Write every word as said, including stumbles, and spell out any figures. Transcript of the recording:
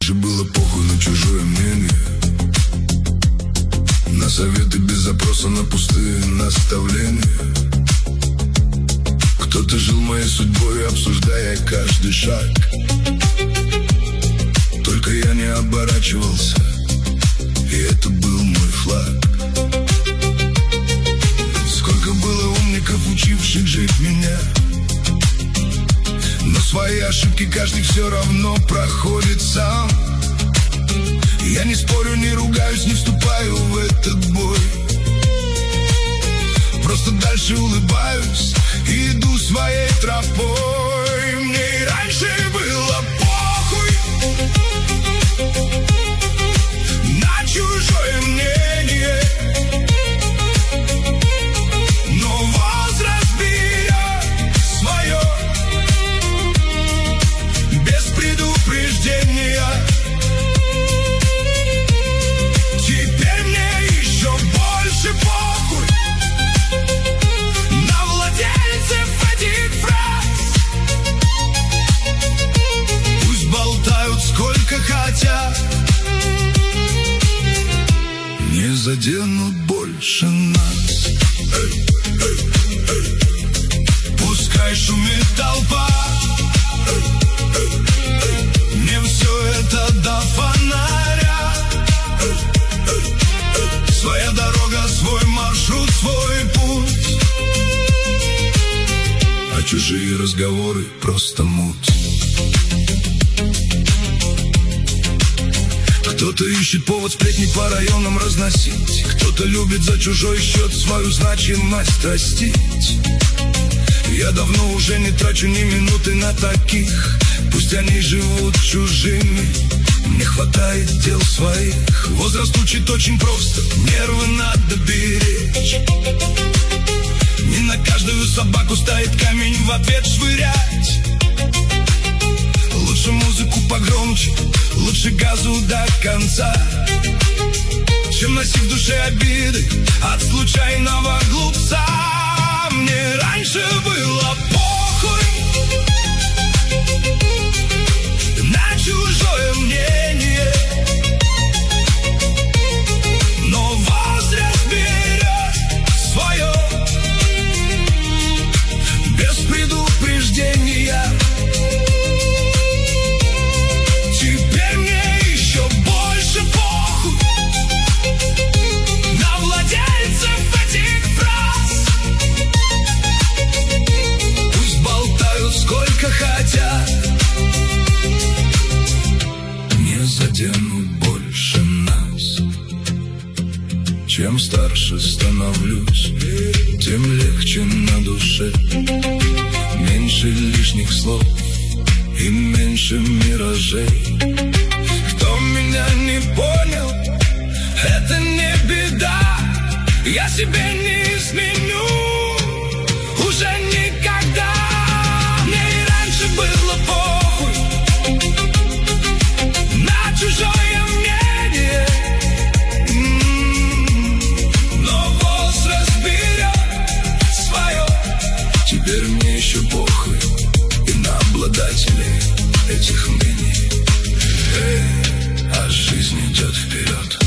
раньше было похуй на чужое мнение, на советы без запроса, на пустые наставления. Кто-то жил моей судьбой, обсуждая каждый шаг. Только я не оборачивался, и это был мой флаг. Сколько было умников, учивших жить меня, но свои ошибки каждый все равно проходит сам. Я не спорю, не ругаюсь, не вступаю в этот бой. Просто дальше улыбаюсь и иду своей тропой. Мне и раньше было похуй на чужое мнение, но возраст берет свое без предупреждения. Теперь мне еще больше похуй на владельцев этих фраз. Пусть болтают сколько хотят, не заденут больше нас. Эй, эй, эй. Пускай шумит толпа, эй, эй, эй. Мне все это до фонаря. Эй, эй, эй. Своя дорога, свой маршрут, свой путь, а чужие разговоры просто муть. Кто-то ищет повод сплетни по районам разносить, кто-то любит за чужой счет свою значимость растить. Я давно уже не трачу ни минуты на таких, пусть они живут чужими, мне хватает дел своих. Возраст учит очень просто, нервы надо беречь. Не на каждую собаку стоит камень в ответ швырять. Лучше музыку погромче, лучше газу до конца, чем носить в душе обиды от случайного глупца. Мне раньше было похуй на чужое мнение, но возраст берет свое без предупреждения. Теперь мне еще больше похуй на владельцев этих фраз. Пусть болтают сколько хотят, не заденут больше нас. Чем старше становлюсь, тем легче на душе. Меньше лишних слов и меньше миражей. Кто меня не понял, это не беда, я себе не изменю уже никогда. Мне и раньше было похуй на чужое мнение, но возраст берет свое. Теперь мне еще похуй и на обладателей этих мнений. Эй, а жизнь идет вперед.